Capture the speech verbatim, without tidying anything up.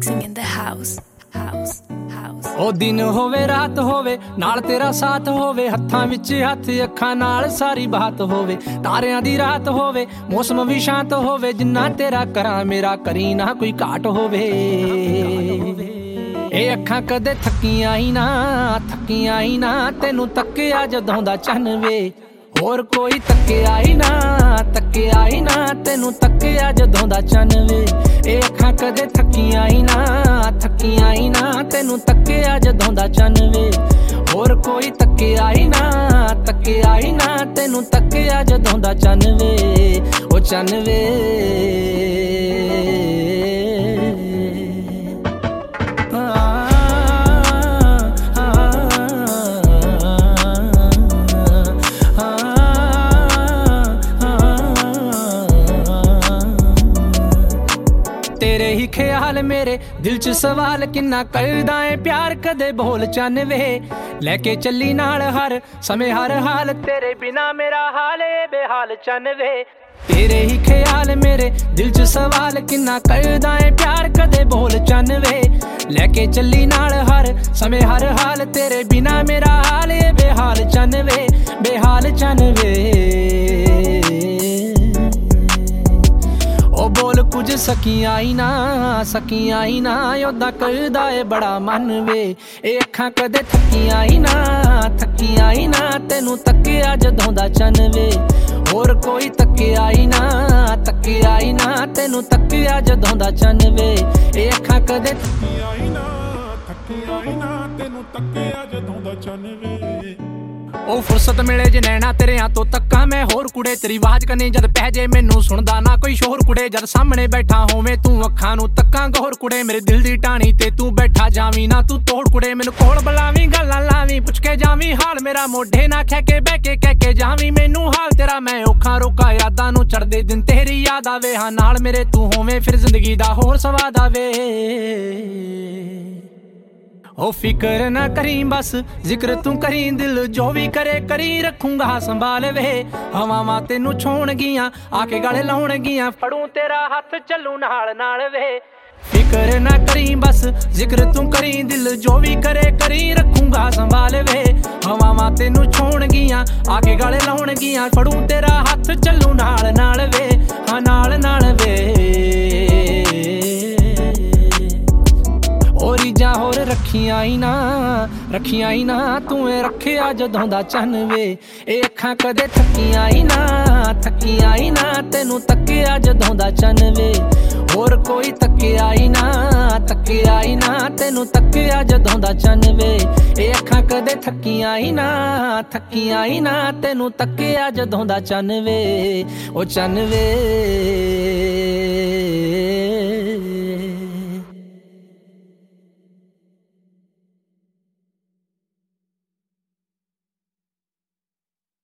Mixing in the house, house, house. ਉਹ ਦਿਨ ਹੋਵੇ ਰਾਤ ਹੋਵੇ ਨਾਲ ਤੇਰਾ ਸਾਥ ਹੋਵੇ, ਹੱਥਾਂ ਵਿੱਚ ਹੱਥ ਅੱਖਾਂ ਨਾਲ ਸਾਰੀ ਬਾਤ ਹੋਵੇ, ਤਾਰਿਆਂ ਦੀ ਰਾਤ ਹੋਵੇ ਮੌਸਮ ਵੀ ਸ਼ਾਂਤ ਹੋਵੇ, ਜਿੰਨਾ ਤੇਰਾ ਕਰਾਂ ਮੇਰਾ ਕਰੀ ਨਾ ਕੋਈ ਘਾਟ ਹੋਵੇ। ਇਹ ਅੱਖਾਂ ਕਦੇ ਥੱਕੀਆਂ ਹੀ ਨਾ ਥੱਕੀਆਂ ਹੀ ਨਾ ਤੈਨੂੰ ਤੱਕਿਆ ਜਦੋਂ ਦਾ ਚੰਨ ਵੇ, ਹੋਰ ਕੋਈ ਤੱਕਿਆ ਹੀ ਨਾ ਤੱਕਿਆ ਹੀ ਨਾ ਤੈਨੂੰ ਤੱਕਿਆ ਜਦੋਂ ਦਾ ਚੰਨ ਵੇ। ਇਹ ਅੱਖਾਂ ਕਦੇ ਥੱਕੀਆਂ ਹੀ ਨਾ ਥੱਕੀਆਂ ਹੀ ਨਾ ਤੈਨੂੰ ਤੱਕਿਆ ਜਦੋਂ ਦਾ ਚੰਨ ਵੇ, ਹੋਰ ਕੋਈ ਤੱਕਿਆ ਹੀ ਨਾ ਤੱਕਿਆ ਹੀ ਨਾ ਤੈਨੂੰ ਤੱਕਿਆ ਜਦੋਂ ਦਾ ਚੰਨ ਵੇ, ਉਹ ਚੰਨ ਵੇ। तेरे ही ख्याल मेरे दिल च सवाल किन्ना करदा है प्यार कदे बोल चन वे, लेके चली नाल हर समय हर हाल तेरे बिना मेरा हाल बेहाल चन वे। तेरे ही ख्याल मेरे दिल च सवाल किन्ना करदा है प्यार कदे बोल चन वे, लेके चली नाल हर समय हर हाल तेरे बिना मेरा हाल बेहाल चन वे बेहाल चन वे। ਉਹ ਬੋਲ ਕੁਝ ਸਕੀਆਂ ਹੀ ਨਾ ਸਕੀਆਂ ਹੀ ਨਾ ਉਹਦਾ ਕਰਦਾ ਏ ਬੜਾ ਮਨ ਵੇ। ਇਹ ਅੱਖਾਂ ਕਦੇ ਥੱਕੀਆਂ ਹੀ ਨਾ ਥੱਕੀਆਂ ਹੀ ਨਾ ਤੈਨੂੰ ਤੱਕਿਆ ਜਦੋਂ ਦਾ ਚੰਨ ਵੇ, ਹੋਰ ਕੋਈ ਤੱਕਿਆ ਹੀ ਨਾ ਤੱਕਿਆ ਹੀ ਨਾ ਤੈਨੂੰ ਤੱਕਿਆ ਜਦੋਂ ਦਾ ਚੰਨ ਵੇ। ਇਹ ਅੱਖਾਂ ਕਦੇ ਥੱਕੀਆਂ ਹੀ ਨਾ ਥੱਕੀਆਂ ਹੀ ਨਾ ਤੈਨੂੰ ਤੱਕਿਆ ਜਦੋਂ ਦਾ ਚੰਨ ਵੇ। ਉਹ ਫੁਰਸਤ ਮਿਲੇ ਜੇ ਨੈਣਾ ਤੇਰਿਆਂ ਤੋਂ ਤੱਕਾਂ ਮੈਂ, ਹੋਰ ਕੁੜੇ ਤੇਰੀ ਆਵਾਜ਼ ਕਨੇ ਜਦ ਪੈ ਜੇ ਮੈਨੂੰ ਸੁਣਦਾ ਨਾ ਕੋਈ ਸ਼ੋਰ ਕੁੜੇ, ਜਦ ਸਾਹਮਣੇ ਬੈਠਾ ਹੋਵੇਂ ਤੂੰ ਅੱਖਾਂ ਨੂੰ ਤੱਕਾਂ ਗੌਰ ਕੁੜੇ, ਮੇਰੇ ਦਿਲ ਦੀ ਟਾਣੀ ਤੇ ਤੂੰ ਬੈਠਾ ਜਾਵੀਂ ਨਾ ਤੂੰ ਤੋੜ ਕੁੜੇ, ਮੈਨੂੰ ਕੋਲ ਬੁਲਾਵੀਂ ਗੱਲਾਂ ਲਾਵੀਂ ਪੁੱਛ ਕੇ ਜਾਵੀਂ ਹਾਲ ਮੇਰਾ, ਮੋਢੇ ਨਾ ਖਹਿ ਕੇ ਬਹਿ ਕੇ ਕਹਿ ਕੇ ਜਾਵੀਂ ਮੈਨੂੰ ਹਾਲ ਤੇਰਾ। ਮੈਂ ਔਖਾ ਰੋਕਾ ਯਾਦਾਂ ਨੂੰ ਚੜਦੇ ਦਿਨ ਤੇਰੀ ਯਾਦ ਆਵੇ, ਹਾਂ ਨਾਲ ਮੇਰੇ ਤੂੰ ਹੋਵੇਂ ਫਿਰ ਜ਼ਿੰਦਗੀ ਦਾ ਹੋਰ ਸਵਾਦ ਆਵੇ। ओ फिक्र ना करी बस जिक्र तू करी दिल जो भी करे करी रखूंगा संभाल वे, हवावां तेनू छोड़ गियां आके गले लाउण गियां फड़ू तेरा हाथ चलू नाल नाल वे। फिक्र ना करी बस जिक्र तू करी दिल जो भी करे करी रखूंगा संभाल वे, हवावां तेनू छोड़ गियां आके गले लाउण गियां फड़ू तेरा हाथ चलू नाल नाल वे, हाँ नाल नाल वे। ਰੀਜਾਂ ਹੋਰ ਰੱਖੀਆਂ ਹੀ ਨਾ ਰੱਖੀਆਂ ਹੀ ਨਾ ਤੂੰ ਏ ਰੱਖਿਆ ਜਦੋਂ ਦਾ ਚੰਨ ਵੇ। ਇਹ ਅੱਖਾਂ ਕਦੇ ਥੱਕੀਆਂ ਹੀ ਨਾ ਥੱਕੀਆਂ ਹੀ ਨਾ ਤੈਨੂੰ ਤੱਕਿਆ ਜਦੋਂ ਦਾ ਚੰਨ ਵੇ, ਹੋਰ ਕੋਈ ਤੱਕਿਆ ਹੀ ਨਾ ਤੱਕਿਆ ਹੀ ਨਾ ਤੈਨੂੰ ਤੱਕਿਆ ਜਦੋਂ ਦਾ ਚੰਨ ਵੇ। ਇਹ ਅੱਖਾਂ ਕਦੇ ਥੱਕੀਆਂ ਹੀ ਨਾ ਥੱਕੀਆਂ ਹੀ ਨਾ ਤੈਨੂੰ ਤੱਕਿਆ ਜਦੋਂ ਦਾ ਚੰਨ ਵੇ, ਉਹ ਚੰਨ ਵੇ।